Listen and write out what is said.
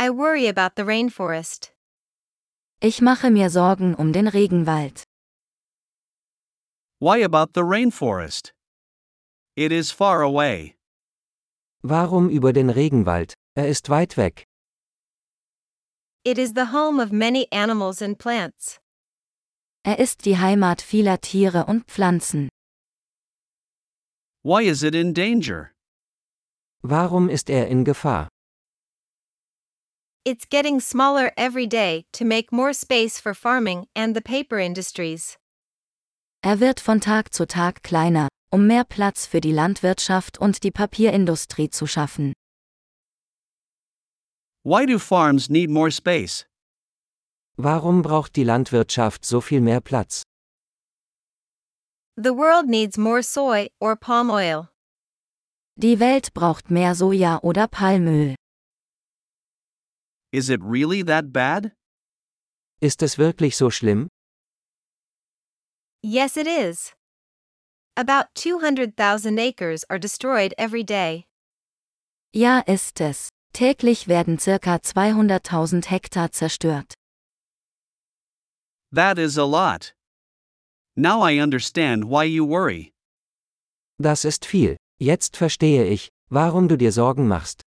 I worry about the rainforest. Ich mache mir Sorgen um den Regenwald. Why about the rainforest? It is far away. Warum über den Regenwald? Er ist weit weg. It is the home of many animals and plants. Er ist die Heimat vieler Tiere und Pflanzen. Why is it in danger? Warum ist er in Gefahr? It's getting smaller every day to make more space for farming and the paper industries. Er wird von Tag zu Tag kleiner, um mehr Platz für die Landwirtschaft und die Papierindustrie zu schaffen. Why do farms need more space? Warum braucht die Landwirtschaft so viel mehr Platz? The world needs more soy or palm oil. Die Welt braucht mehr Soja oder Palmöl. Is it really that bad? Ist es wirklich so schlimm? Yes, it is. About 200,000 acres are destroyed every day. Ja, ist es. Täglich werden ca. 200.000 Hektar zerstört. That is a lot. Now I understand why you worry. Das ist viel. Jetzt verstehe ich, warum du dir Sorgen machst.